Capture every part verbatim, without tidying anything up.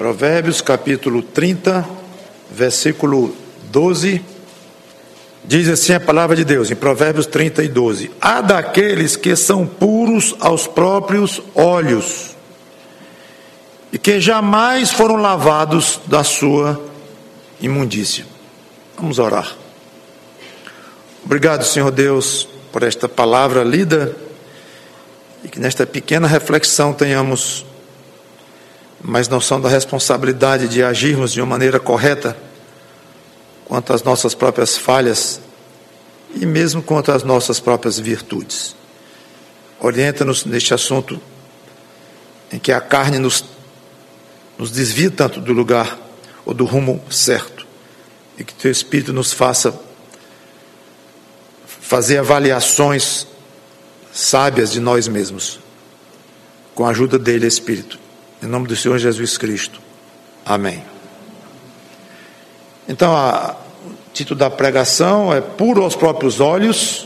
Provérbios capítulo trinta, versículo doze, diz assim a palavra de Deus, em Provérbios trinta e doze: há daqueles que são puros aos próprios olhos, e que jamais foram lavados da sua imundícia. Vamos orar. Obrigado, Senhor Deus, por esta palavra lida, e que nesta pequena reflexão tenhamos mais noção da responsabilidade de agirmos de uma maneira correta quanto às nossas próprias falhas e mesmo quanto às nossas próprias virtudes. Orienta-nos neste assunto em que a carne nos, nos desvia tanto do lugar ou do rumo certo, e que Teu Espírito nos faça fazer avaliações sábias de nós mesmos, com a ajuda dele, Espírito. Em nome do Senhor Jesus Cristo. Amém. Então, a, o título da pregação é Puro aos próprios olhos.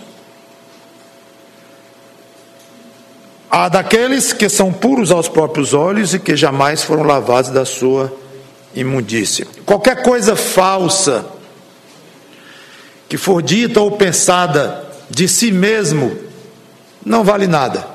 Há daqueles que são puros aos próprios olhos e que jamais foram lavados da sua imundícia. Qualquer coisa falsa que for dita ou pensada de si mesmo não vale nada.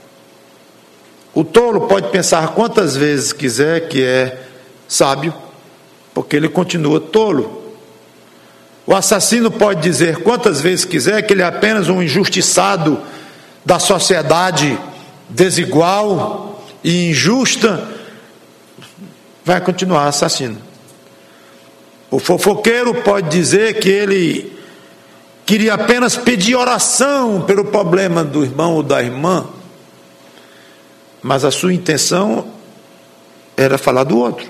O tolo pode pensar quantas vezes quiser que é sábio, porque ele continua tolo. O assassino pode dizer quantas vezes quiser que ele é apenas um injustiçado da sociedade desigual e injusta, vai continuar assassino. O fofoqueiro pode dizer que ele queria apenas pedir oração pelo problema do irmão ou da irmã, mas a sua intenção era falar do outro.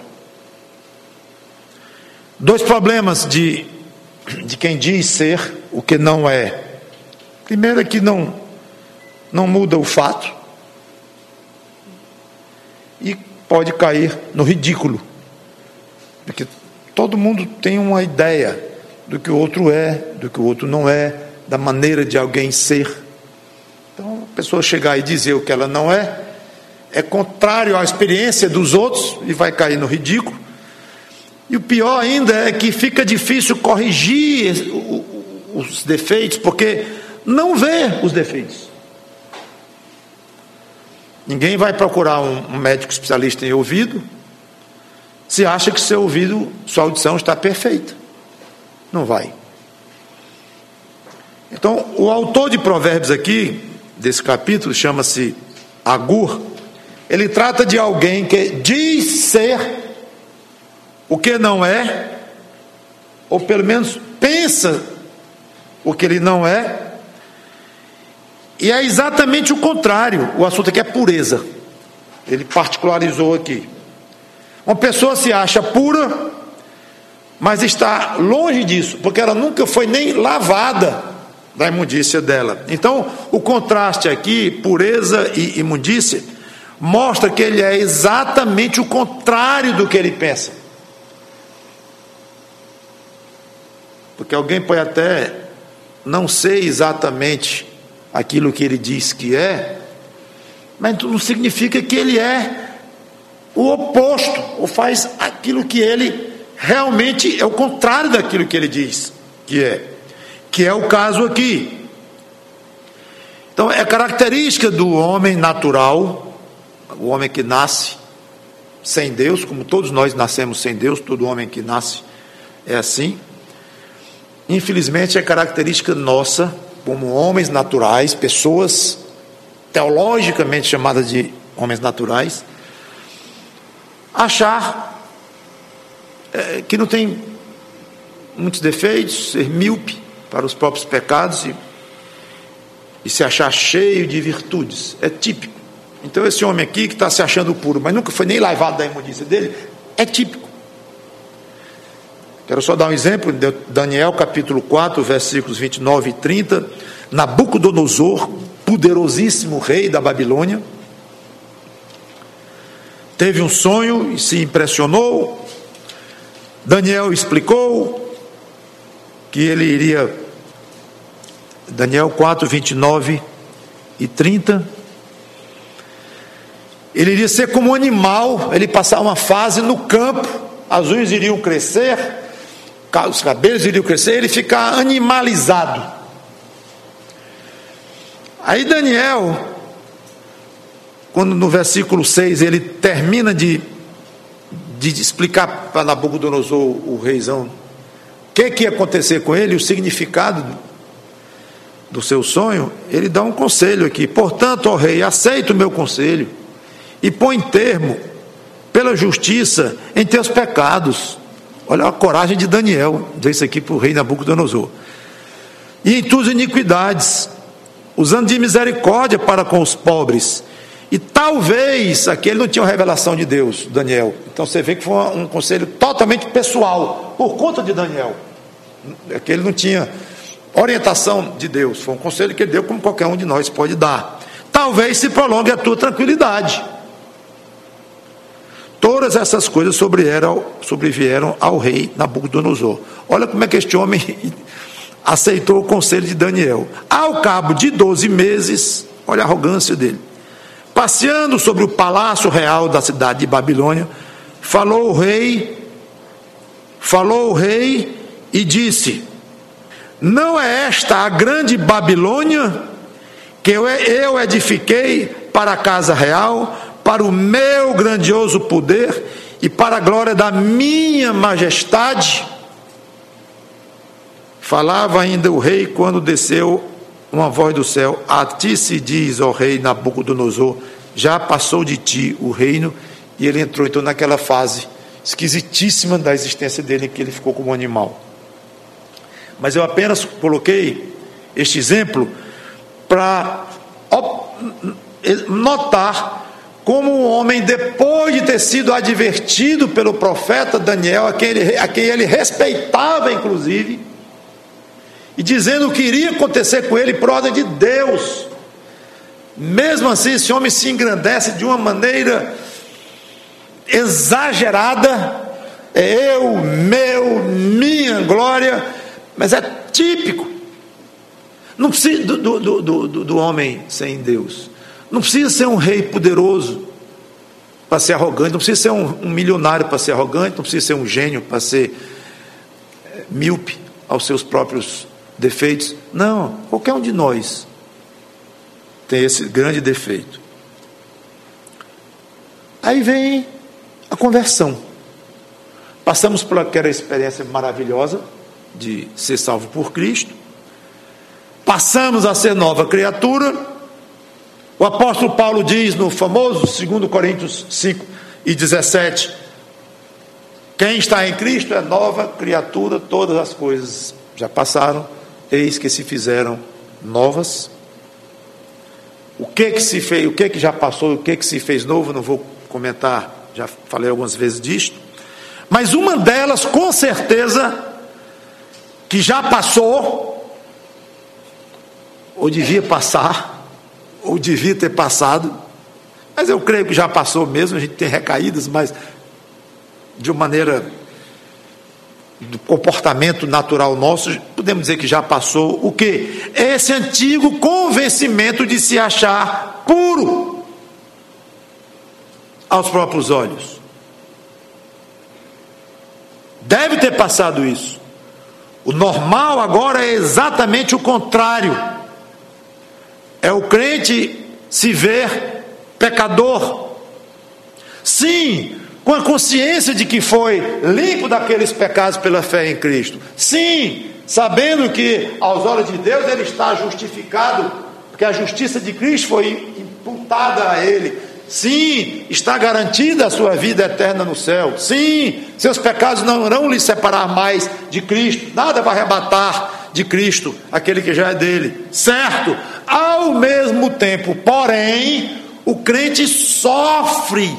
Dois problemas de, de quem diz ser o que não é. Primeiro é que não, não muda o fato, e pode cair no ridículo, porque todo mundo tem uma ideia do que o outro é, do que o outro não é, da maneira de alguém ser. Então, a pessoa chegar e dizer o que ela não é, é contrário à experiência dos outros e vai cair no ridículo. E o pior ainda é que fica difícil corrigir os defeitos, porque não vê os defeitos. Ninguém vai procurar um médico especialista em ouvido se acha que seu ouvido, sua audição está perfeita. Não vai. Então, o autor de Provérbios aqui, desse capítulo, chama-se Agur. Ele trata de alguém que diz ser o que não é, ou pelo menos pensa o que ele não é, e é exatamente o contrário. O assunto aqui é pureza. Ele particularizou aqui. Uma pessoa se acha pura, mas está longe disso, porque ela nunca foi nem lavada da imundícia dela. Então, o contraste aqui, pureza e imundícia, mostra que ele é exatamente o contrário do que ele pensa. Porque alguém pode até não ser exatamente aquilo que ele diz que é, mas não significa que ele é o oposto, ou faz aquilo que ele realmente é o contrário daquilo que ele diz que é, que é o caso aqui. Então, é característica do homem natural, o homem que nasce sem Deus, como todos nós nascemos sem Deus, todo homem que nasce é assim. Infelizmente, é característica nossa, como homens naturais, pessoas teologicamente chamadas de homens naturais, achar é, que não tem muitos defeitos, ser míope para os próprios pecados e, e se achar cheio de virtudes. É típico. Então, esse homem aqui que está se achando puro, mas nunca foi nem lavado da imundícia dele, é típico. Quero só dar um exemplo, Daniel capítulo quatro, versículos vinte e nove e trinta. Nabucodonosor, poderosíssimo rei da Babilônia, teve um sonho e se impressionou. Daniel explicou que ele iria, Daniel quatro, vinte e nove e trinta, Ele iria ser como um animal, ele passar uma fase no campo, as unhas iriam crescer, os cabelos iriam crescer, ele ficar animalizado. Aí Daniel, quando no versículo seis ele termina de, de explicar para Nabucodonosor, o reizão, o que, que ia acontecer com ele, o significado do seu sonho, ele dá um conselho aqui: portanto, ó rei, aceita o meu conselho e põe termo pela justiça em teus pecados. Olha a coragem de Daniel, dizer isso aqui para o rei Nabucodonosor. E em tuas iniquidades, usando de misericórdia para com os pobres. E talvez, aqui ele não tinha uma revelação de Deus, Daniel. Então você vê que foi um conselho totalmente pessoal, por conta de Daniel. Aqui ele não tinha orientação de Deus, foi um conselho que ele deu como qualquer um de nós pode dar. Talvez se prolongue a tua tranquilidade. Todas essas coisas sobrevieram, sobrevieram ao rei Nabucodonosor. Olha como é que este homem aceitou o conselho de Daniel. Ao cabo de doze meses, olha a arrogância dele, passeando sobre o palácio real da cidade de Babilônia, falou o rei, falou o rei e disse: não é esta a grande Babilônia que eu edifiquei para a casa real, para o meu grandioso poder e para a glória da minha majestade? Falava ainda o rei quando desceu uma voz do céu: a ti se diz, ó rei Nabucodonosor, já passou de ti o reino. E ele entrou então naquela fase esquisitíssima da existência dele, em que ele ficou como um animal. Mas eu apenas coloquei este exemplo para notar como o homem, depois de ter sido advertido pelo profeta Daniel, a quem ele, a quem ele respeitava inclusive, e dizendo o que iria acontecer com ele por ordem de Deus, mesmo assim esse homem se engrandece de uma maneira exagerada. É eu, meu, minha glória. Mas é típico. Não precisa do, do, do, do, do homem sem Deus. Não precisa ser um rei poderoso para ser arrogante, não precisa ser um, um milionário para ser arrogante, não precisa ser um gênio para ser é, míope aos seus próprios defeitos. Não, qualquer um de nós tem esse grande defeito. Aí vem a conversão. Passamos por aquela experiência maravilhosa de ser salvo por Cristo, passamos a ser nova criatura. O apóstolo Paulo diz no famoso segundo Coríntios cinco e dezessete: quem está em Cristo é nova criatura, todas as coisas já passaram, eis que se fizeram novas. O que que se fez, o que que já passou, o que que se fez novo, não vou comentar, já falei algumas vezes disto, mas uma delas com certeza que já passou, ou devia passar, ou devia ter passado, mas eu creio que já passou mesmo. A gente tem recaídas, mas de uma maneira do comportamento natural nosso, podemos dizer que já passou. O que? Esse antigo convencimento de se achar puro aos próprios olhos. Deve ter passado isso. O normal agora é exatamente o contrário. É o crente se ver pecador. Sim, com a consciência de que foi limpo daqueles pecados pela fé em Cristo. Sim, sabendo que aos olhos de Deus ele está justificado, porque a justiça de Cristo foi imputada a ele. Sim, está garantida a sua vida eterna no céu. Sim, seus pecados não irão lhe separar mais de Cristo. Nada vai arrebatar de Cristo aquele que já é dele. Certo? Ao mesmo tempo, porém, o crente sofre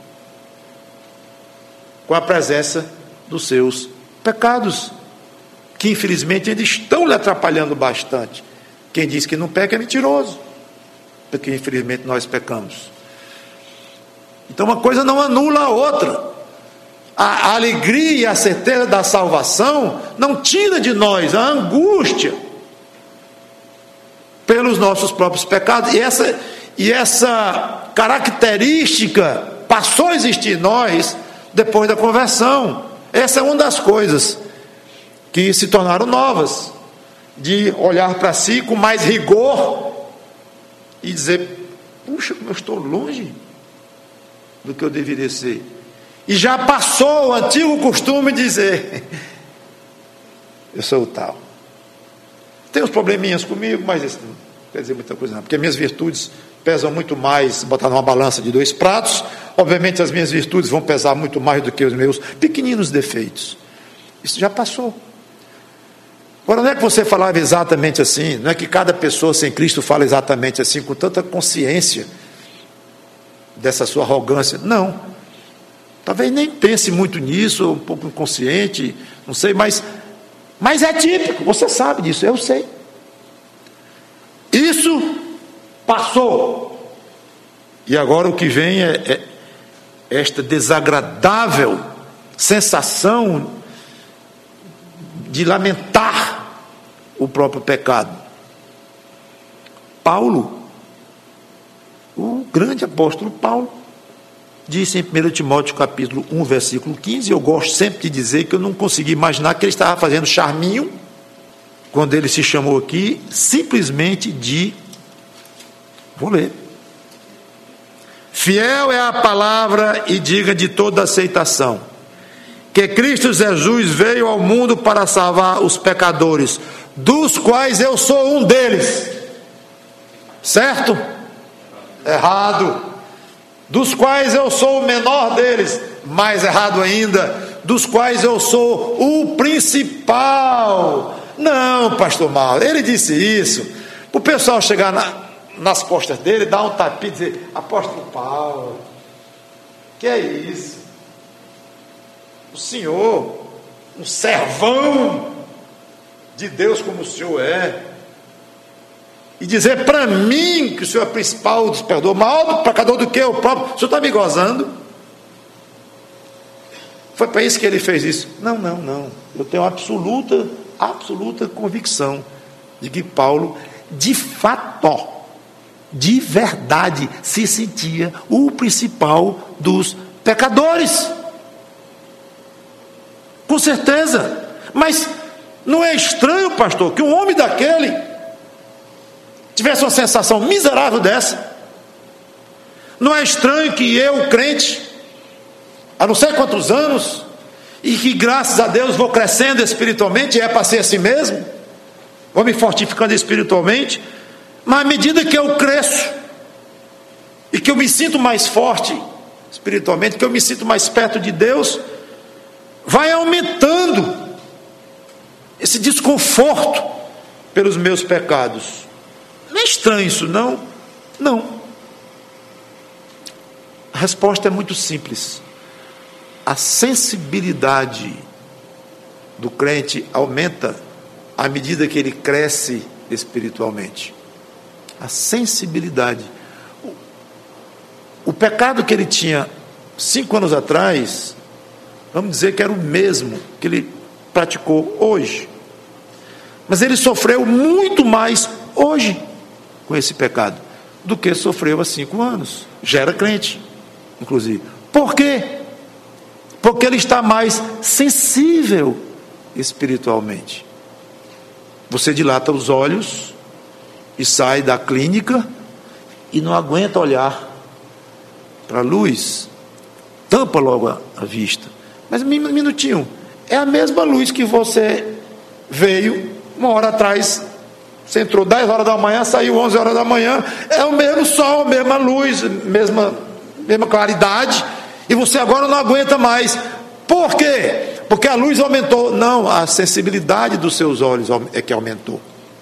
com a presença dos seus pecados, que infelizmente ainda estão lhe atrapalhando bastante. Quem diz que não peca é mentiroso, porque infelizmente nós pecamos. Então uma coisa não anula a outra. A, a alegria e a certeza da salvação não tira de nós a angústia pelos nossos próprios pecados. E essa, e essa característica passou a existir em nós depois da conversão. Essa é uma das coisas que se tornaram novas, de olhar para si com mais rigor e dizer: puxa, como eu estou longe do que eu deveria ser. E já passou o antigo costume de dizer: eu sou o tal. Tem uns probleminhas comigo, mas isso não quer dizer muita coisa não, porque minhas virtudes pesam muito mais, botar numa balança de dois pratos, obviamente as minhas virtudes vão pesar muito mais do que os meus pequeninos defeitos. Isso já passou. Agora, não é que você falava exatamente assim, não é que cada pessoa sem Cristo fala exatamente assim, com tanta consciência dessa sua arrogância. Não. Talvez nem pense muito nisso, um pouco inconsciente, não sei, mas, mas é típico, você sabe disso, eu sei. Isso passou. E agora o que vem é, é esta desagradável sensação de lamentar o próprio pecado. Paulo, o grande apóstolo Paulo, disse em primeiro Timóteo capítulo um, versículo quinze, eu gosto sempre de dizer que eu não consegui imaginar que ele estava fazendo charminho, quando ele se chamou aqui, simplesmente de, vou ler, fiel é a palavra e diga de toda aceitação, que Cristo Jesus veio ao mundo para salvar os pecadores, dos quais eu sou um deles. Certo? Errado. Dos quais eu sou o menor deles. Mais errado ainda, dos quais eu sou o principal. Não, pastor Mauro, ele disse isso para o pessoal chegar na, nas costas dele, dar um tapinha e dizer: apóstolo Paulo, que é isso? O senhor, um servão de Deus como o senhor é, e dizer para mim que o senhor é principal dos pecadores, maior pecador do que eu próprio, o senhor está me gozando? Foi para isso que ele fez isso? Não, não, não. Eu tenho absoluta, absoluta convicção de que Paulo, de fato, de verdade, se sentia o principal dos pecadores. Com certeza. Mas não é estranho, pastor, que um homem daquele tivesse uma sensação miserável dessa? Não é estranho que eu, crente, há não sei quantos anos, e que graças a Deus vou crescendo espiritualmente, e é para ser assim mesmo, vou me fortificando espiritualmente, mas à medida que eu cresço, e que eu me sinto mais forte espiritualmente, que eu me sinto mais perto de Deus, vai aumentando esse desconforto pelos meus pecados. Não é estranho isso, não? Não. A resposta é muito simples. A sensibilidade do crente aumenta à medida que ele cresce espiritualmente. A sensibilidade. O, o pecado que ele tinha cinco anos atrás, vamos dizer que era o mesmo que ele praticou hoje. Mas ele sofreu muito mais hoje com esse pecado do que sofreu há cinco anos. Já era crente, inclusive. Por quê? Porque ele está mais sensível espiritualmente. Você dilata os olhos e sai da clínica e não aguenta olhar para a luz, tampa logo a, a vista. Mas um minutinho, é a mesma luz que você veio uma hora atrás. Você entrou dez horas da manhã, saiu onze horas da manhã, é o mesmo sol, a mesma luz, mesma, mesma claridade, e você agora não aguenta mais. Por quê? Porque a luz aumentou. Não, a sensibilidade dos seus olhos é que aumentou.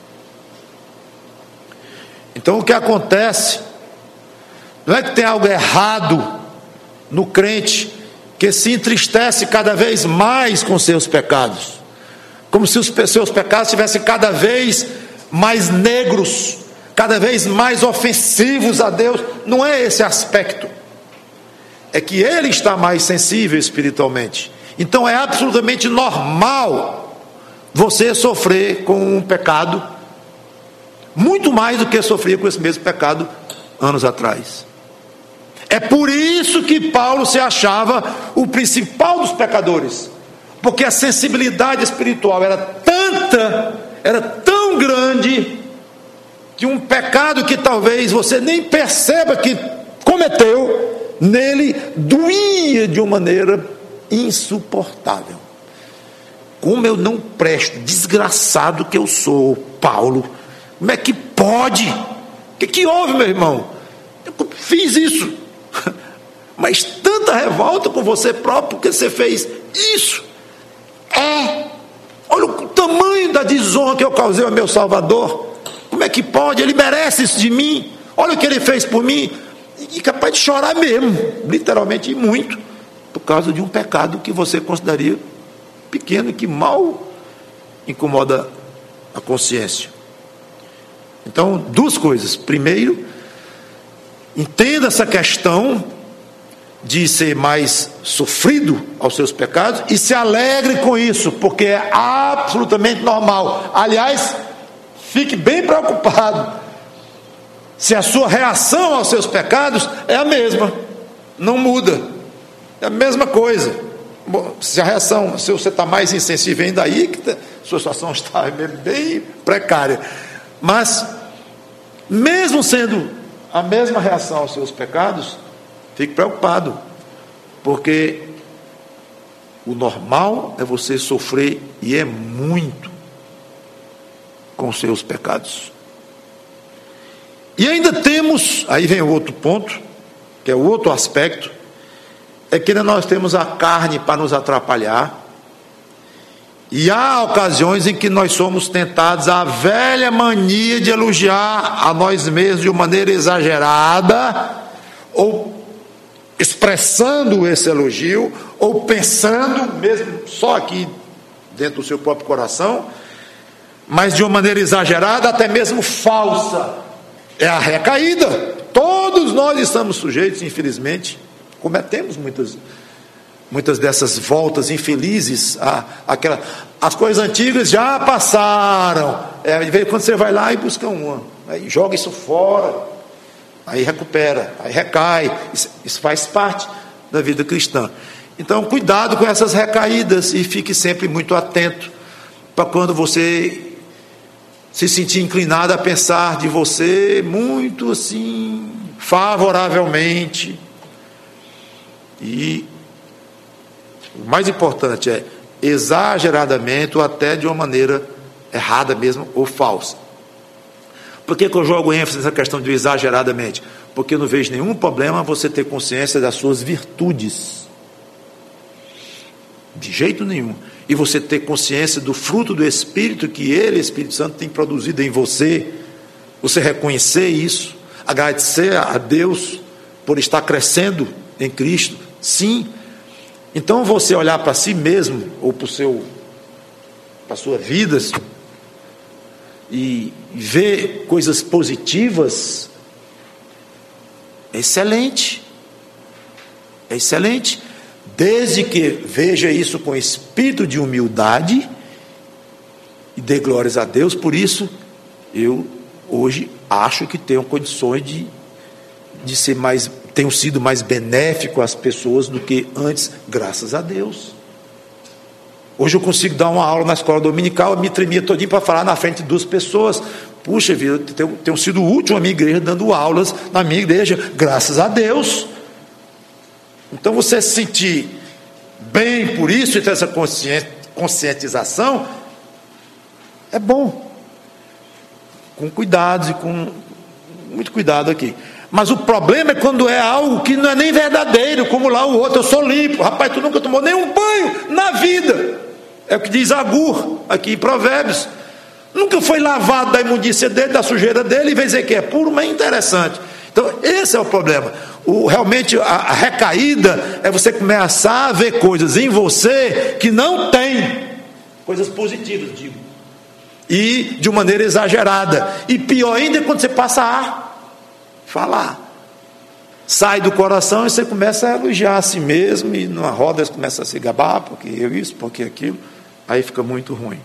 Então o que acontece não é que tem algo errado no crente que se entristece cada vez mais com seus pecados, como se os seus pecados estivessem cada vez mais negros, cada vez mais ofensivos a Deus. Não é esse aspecto. É que ele está mais sensível espiritualmente. Então é absolutamente normal você sofrer com um pecado muito mais do que sofrer com esse mesmo pecado anos atrás. É por isso que Paulo se achava o principal dos pecadores, porque a sensibilidade espiritual era tanta, era tão grande, que um pecado que talvez você nem perceba que cometeu, nele doía de uma maneira insuportável. Como eu não presto, desgraçado que eu sou, Paulo, como é que pode? O que, que houve, meu irmão? Eu fiz isso, mas tanta revolta com você próprio, porque você fez isso. É, olha o tamanho da desonra que eu causei ao meu Salvador. Como é que pode? Ele merece isso de mim. Olha o que ele fez por mim. E capaz de chorar mesmo, literalmente, e muito, por causa de um pecado que você consideraria pequeno e que mal incomoda a consciência. Então, duas coisas. Primeiro, entenda essa questão de ser mais sofrido aos seus pecados e se alegre com isso, porque é absolutamente normal. Aliás, fique bem preocupado se a sua reação aos seus pecados é a mesma, não muda, é a mesma coisa. Bom, se a reação, se você está mais insensível ainda aí, que a sua situação está bem precária, mas mesmo sendo a mesma reação aos seus pecados, fique preocupado, porque o normal é você sofrer, e é muito, com seus pecados. E ainda temos, aí vem o outro ponto, que é o outro aspecto, é que ainda nós temos a carne para nos atrapalhar, e há ocasiões em que nós somos tentados à velha mania de elogiar a nós mesmos de uma maneira exagerada, ou expressando esse elogio, ou pensando, mesmo só aqui dentro do seu próprio coração, mas de uma maneira exagerada, até mesmo falsa. É a recaída. Todos nós estamos sujeitos, infelizmente, cometemos muitas, muitas dessas voltas infelizes. A, aquela, as coisas antigas já passaram. É, de vez em quando você vai lá e busca uma, aí joga isso fora, aí recupera, aí recai. Isso, isso faz parte da vida cristã. Então, cuidado com essas recaídas e fique sempre muito atento para quando você se sentir inclinado a pensar de você muito assim, favoravelmente. E o mais importante é exageradamente, ou até de uma maneira errada mesmo, ou falsa. Por que que eu jogo ênfase nessa questão de exageradamente? Porque eu não vejo nenhum problema você ter consciência das suas virtudes. De jeito nenhum. E você ter consciência do fruto do Espírito que Ele, Espírito Santo, tem produzido em você. Você reconhecer isso, agradecer a Deus por estar crescendo em Cristo. Sim. Então você olhar para si mesmo, ou para o seu, para a sua vida, e ver coisas positivas, é excelente. É excelente. Desde que veja isso com espírito de humildade e dê glórias a Deus. Por isso, eu hoje acho que tenho condições de, de ser mais, tenho sido mais benéfico às pessoas do que antes, graças a Deus. Hoje eu consigo dar uma aula na escola dominical, eu me tremia todinho para falar na frente de duas pessoas. Puxa vida, eu tenho, tenho sido útil à minha igreja, dando aulas na minha igreja, graças a Deus. Então você se sentir bem por isso e ter essa conscientização é bom, com cuidado e com muito cuidado aqui. Mas o problema é quando é algo que não é nem verdadeiro, como lá o outro, eu sou limpo, rapaz, tu nunca tomou nenhum banho na vida, é o que diz Agur aqui em Provérbios, nunca foi lavado da imundícia dele, da sujeira dele, e vem dizer que é puro, mas é interessante. Então esse é o problema. O, realmente a, a recaída é você começar a ver coisas em você que não tem, coisas positivas, digo, e de uma maneira exagerada. E pior ainda é quando você passa a falar, sai do coração e você começa a elogiar a si mesmo, e numa roda você começa a se gabar, porque eu isso, porque aquilo, aí fica muito ruim.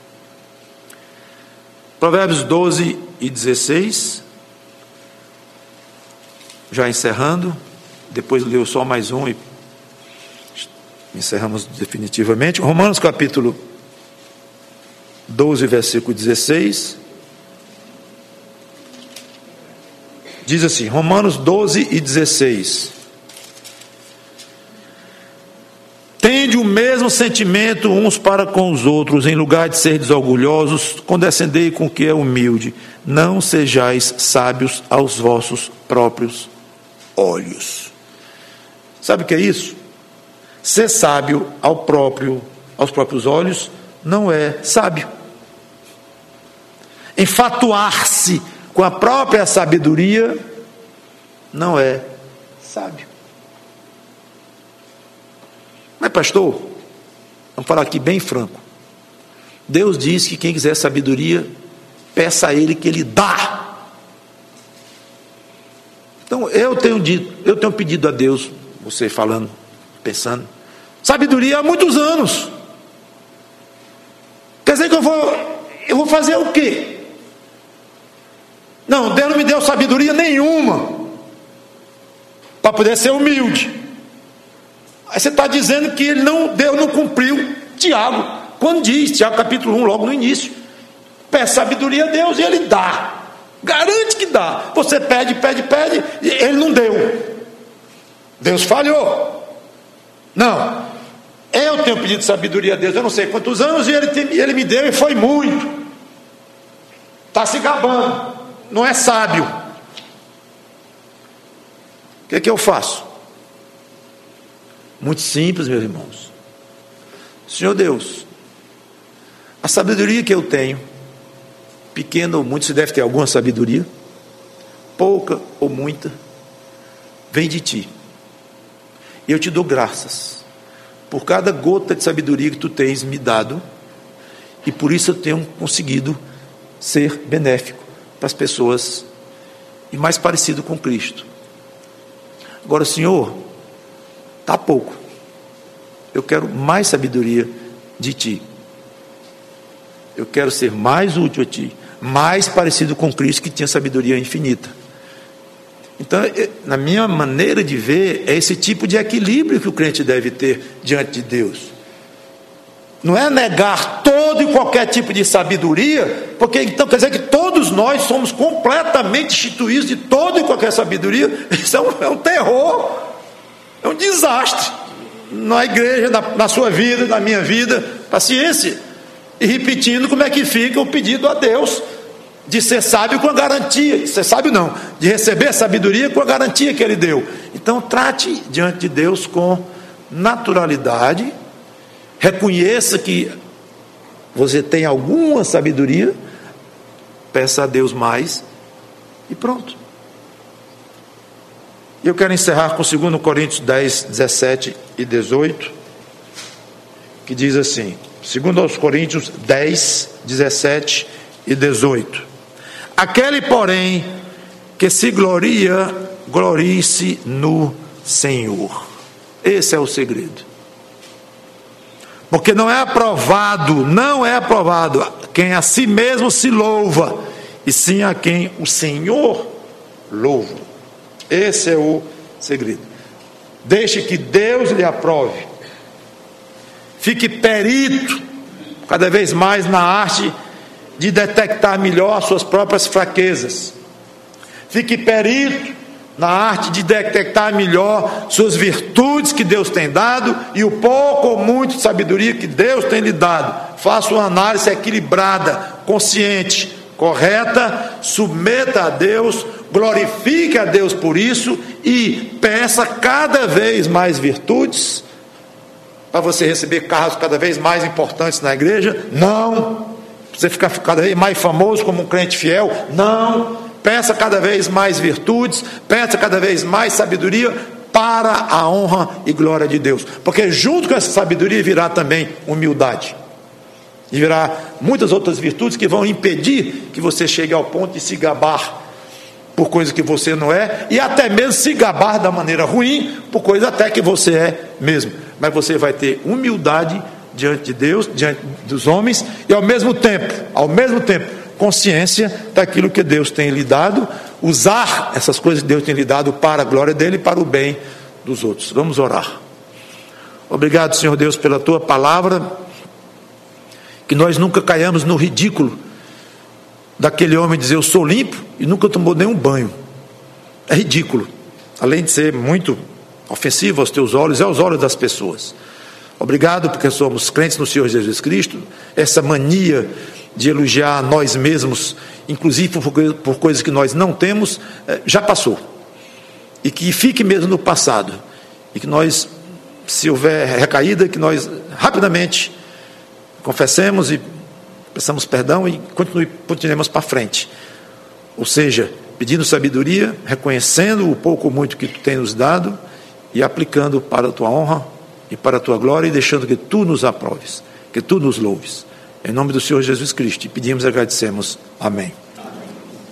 Provérbios doze e dezesseis, já encerrando. depois leu só mais um e encerramos definitivamente. Romanos capítulo doze, versículo dezesseis. Diz assim, Romanos doze e dezesseis. Tende o mesmo sentimento uns para com os outros, em lugar de ser orgulhosos, condescendei com o que é humilde. Não sejais sábios aos vossos próprios olhos. Sabe o que é isso? Ser sábio ao próprio, aos próprios olhos não é sábio. Enfatuar-se com a própria sabedoria não é sábio. Mas pastor, vamos falar aqui bem franco. Deus diz que quem quiser sabedoria, peça a Ele que Ele dá. Então eu tenho dito, eu tenho pedido a Deus, você falando, pensando, sabedoria há muitos anos. Quer dizer que eu vou, eu vou fazer o quê? Não, Deus não me deu sabedoria nenhuma para poder ser humilde. Aí você está dizendo que ele não, Deus não cumpriu. Tiago, quando diz, Tiago capítulo um, logo no início, peça sabedoria a Deus e Ele dá, garante que dá. Você pede, pede, pede, e Ele não deu. Deus falhou. Não, eu tenho pedido sabedoria a Deus, eu não sei quantos anos, e Ele, tem, ele me deu e foi muito. Está se gabando, não é sábio. O que é que eu faço? Muito simples, meus irmãos. Senhor Deus, a sabedoria que eu tenho, pequena ou muita, você deve ter alguma sabedoria, pouca ou muita, vem de Ti. E eu te dou graças por cada gota de sabedoria que Tu tens me dado, e por isso eu tenho conseguido ser benéfico para as pessoas e mais parecido com Cristo. Agora, Senhor, está pouco, eu quero mais sabedoria de Ti, eu quero ser mais útil a Ti, mais parecido com Cristo, que tinha sabedoria infinita. Então, na minha maneira de ver, é esse tipo de equilíbrio que o crente deve ter diante de Deus. Não é negar todo e qualquer tipo de sabedoria, porque então quer dizer que todos nós somos completamente instituídos de toda e qualquer sabedoria. Isso é um, é um terror, é um desastre na igreja, na, na sua vida, na minha vida. Paciência. E repetindo como é que fica o pedido a Deus de ser sábio com a garantia, de ser sábio não, de receber sabedoria com a garantia que Ele deu. Então trate diante de Deus com naturalidade, reconheça que você tem alguma sabedoria, peça a Deus mais e pronto. Eu quero encerrar com dois Coríntios dez, dezessete e dezoito, que diz assim, dois Coríntios dez, dezessete e dezoito. Aquele, porém, que se gloria, glorie-se no Senhor. Esse é o segredo. Porque não é aprovado, não é aprovado quem a si mesmo se louva, e sim a quem o Senhor louva. Esse é o segredo. Deixe que Deus lhe aprove. Fique perito cada vez mais na arte de detectar melhor as suas próprias fraquezas. Fique perito na arte de detectar melhor suas virtudes que Deus tem dado e o pouco ou muito de sabedoria que Deus tem lhe dado. Faça uma análise equilibrada, consciente, correta, submeta a Deus, glorifique a Deus por isso e peça cada vez mais virtudes para você receber cargos cada vez mais importantes na igreja. Não. Você ficar cada vez mais famoso como um crente fiel. Não. Peça cada vez mais virtudes, peça cada vez mais sabedoria para a honra e glória de Deus. Porque junto com essa sabedoria virá também humildade. E virá muitas outras virtudes que vão impedir que você chegue ao ponto de se gabar por coisa que você não é, e até mesmo se gabar da maneira ruim por coisa até que você é mesmo. Mas você vai ter humildade diante de Deus, diante dos homens, e ao mesmo tempo, ao mesmo tempo, consciência daquilo que Deus tem lhe dado, usar essas coisas que Deus tem lhe dado para a glória dele e para o bem dos outros. Vamos orar. Obrigado, Senhor Deus, pela tua palavra, que nós nunca caiamos no ridículo daquele homem dizer eu sou limpo e nunca tomou nenhum banho. É ridículo, além de ser muito ofensivo aos teus olhos e aos olhos das pessoas. Obrigado porque somos crentes no Senhor Jesus Cristo. Essa mania de elogiar nós mesmos, inclusive por, por coisas que nós não temos, já passou, e que fique mesmo no passado, e que nós, se houver recaída, que nós rapidamente confessemos e peçamos perdão e continue, continuemos para frente, ou seja, pedindo sabedoria, reconhecendo o pouco ou muito que tu tem nos dado e aplicando para a tua honra e para a tua glória, e deixando que tu nos aproves, que tu nos louves. Em nome do Senhor Jesus Cristo, pedimos e agradecemos. Amém.